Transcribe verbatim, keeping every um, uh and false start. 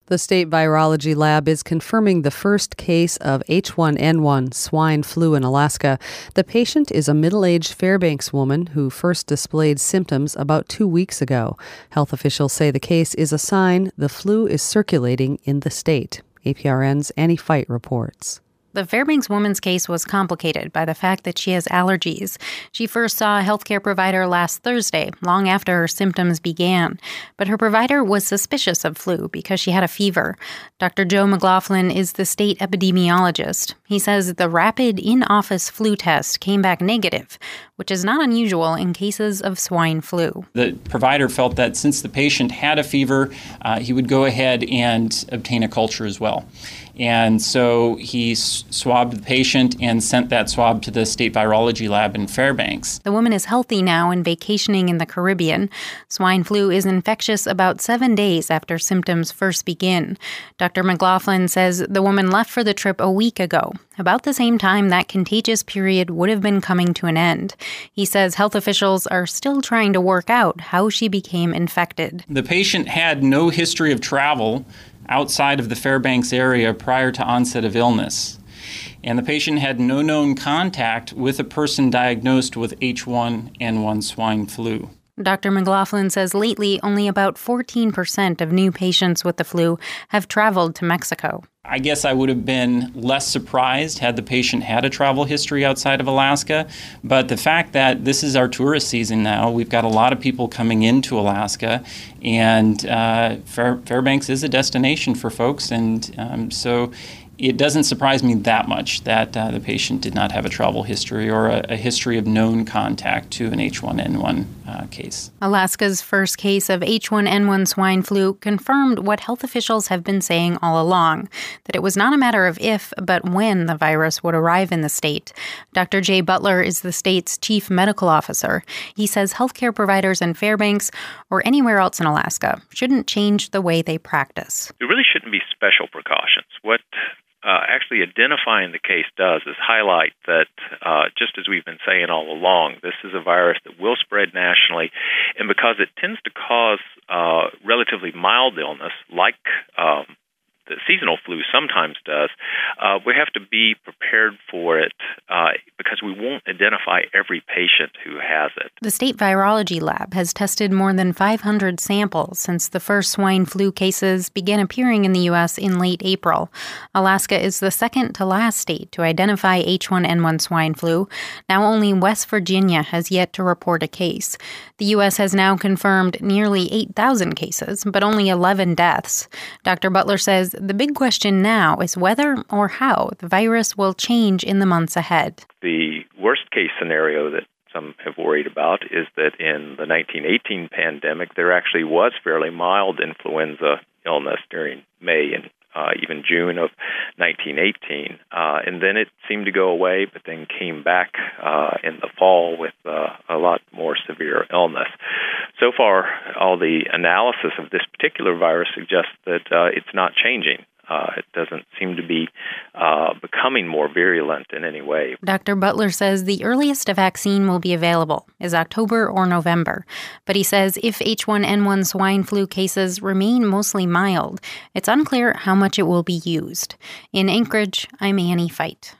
The state virology lab is confirming the first case of H one N one swine flu in Alaska. The patient is a middle-aged Fairbanks woman who first displayed symptoms about two weeks ago. Health officials say the case is a sign the flu is circulating in the state. A P R N's Annie Fight reports. The Fairbanks woman's case was complicated by the fact that she has allergies. She first saw a healthcare provider last Thursday, long after her symptoms began. But her provider was suspicious of flu because she had a fever. Doctor Joe McLaughlin is the state epidemiologist. He says the rapid in-office flu test came back negative, which is not unusual in cases of swine flu. The provider felt that since the patient had a fever, uh, he would go ahead and obtain a culture as well. And so he swabbed the patient and sent that swab to the state virology lab in Fairbanks. The woman is healthy now and vacationing in the Caribbean. Swine flu is infectious about seven days after symptoms first begin. Doctor McLaughlin says the woman left for the trip a week ago, about the same time that contagious period would have been coming to an end. He says health officials are still trying to work out how she became infected. The patient had no history of travel outside of the Fairbanks area prior to onset of illness. And the patient had no known contact with a person diagnosed with H one N one swine flu. Doctor McLaughlin says lately only about fourteen percent of new patients with the flu have traveled to Mexico. I guess I would have been less surprised had the patient had a travel history outside of Alaska. But the fact that this is our tourist season now, we've got a lot of people coming into Alaska, and uh, Fair, Fairbanks is a destination for folks. And um, so it doesn't surprise me that much that uh, the patient did not have a travel history or a, a history of known contact to an H one N one uh, case. Alaska's first case of H one N one swine flu confirmed what health officials have been saying all along, that it was not a matter of if, but when the virus would arrive in the state. Doctor Jay Butler is the state's chief medical officer. He says healthcare providers in Fairbanks or anywhere else in Alaska shouldn't change the way they practice. There really shouldn't be special precautions. What Uh, actually identifying the case does is highlight that, uh, just as we've been saying all along, this is a virus that will spread nationally, and because it tends to cause uh, relatively mild illness, like um, the seasonal flu sometimes does, uh, we have to be prepared for it uh, because we won't identify every patient who has it. The state virology lab has tested more than five hundred samples since the first swine flu cases began appearing in the U S in late April. Alaska is the second to last state to identify H one N one swine flu. Now only West Virginia has yet to report a case. The U S has now confirmed nearly eight thousand cases, but only eleven deaths. Doctor Butler says the big question now is whether or how the virus will change in the months ahead. The worst-case scenario that some have worried about is that in the nineteen eighteen pandemic, there actually was fairly mild influenza illness during May and uh, even June of nineteen eighteen. Uh, and then it seemed to go away, but then came back uh, in the fall with uh, a lot more severe illness. So far, all the analysis of this particular virus suggests that uh, it's not changing. Uh, it doesn't seem to be uh, becoming more virulent in any way. Doctor Butler says the earliest a vaccine will be available is October or November. But he says if H one N one swine flu cases remain mostly mild, it's unclear how much it will be used. In Anchorage, I'm Annie Fight.